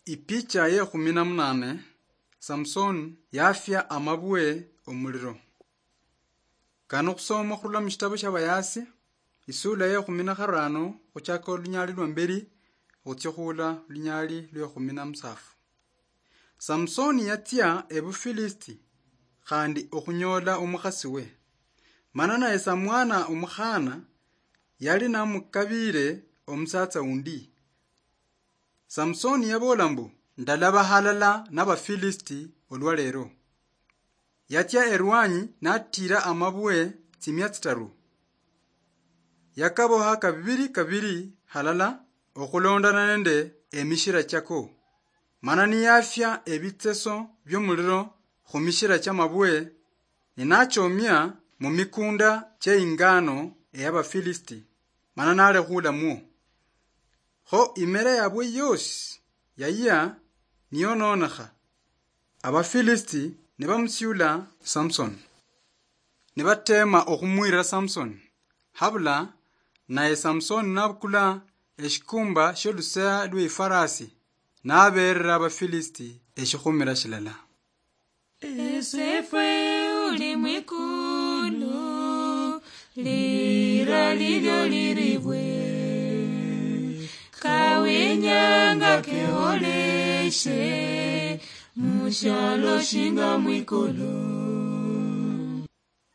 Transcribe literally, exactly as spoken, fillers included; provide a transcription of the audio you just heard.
Ipicha ye kumi na munane Samson yafya amabwe omuliro. Kano kusoma khurula mu kitabo ky'Abayasi isula ye kumi na kharano khuchaka lunyali lwa mberi khutya khula lunyali lwa kumi na musafu. Samson yatya ebufilisti khandi okhunyola omukhasi we. Manana esa mwana omukhana yali namukabire omusatsa undi. Samson yabola mbu ndalaba halala n'abafilisti olwalero. Yatya erwanyi natira amabwe timya tsitaru. Yakaboha kabiri kabiri halala okulondana nende emishira kyako. Manani yafya ebitseso by'omuliro khumishira ky'amabwe ninachomya mu mikunda ky'ingano ey'abafilisti. Manana ale khulamuo. Ho imere yabwe yosi yaya niyononakha. Abafilisti nibamusyula Samson. Nibatema okhumwira Samson. Habula naye Samson nabukula eshikumba sholuseya lw'ifarasi naberera abafilisti eshikhumira shilala. Esefwe uli mwikulu lira lilyo liribwe kawinyanga keoleshe mushalo shinga mwikulu.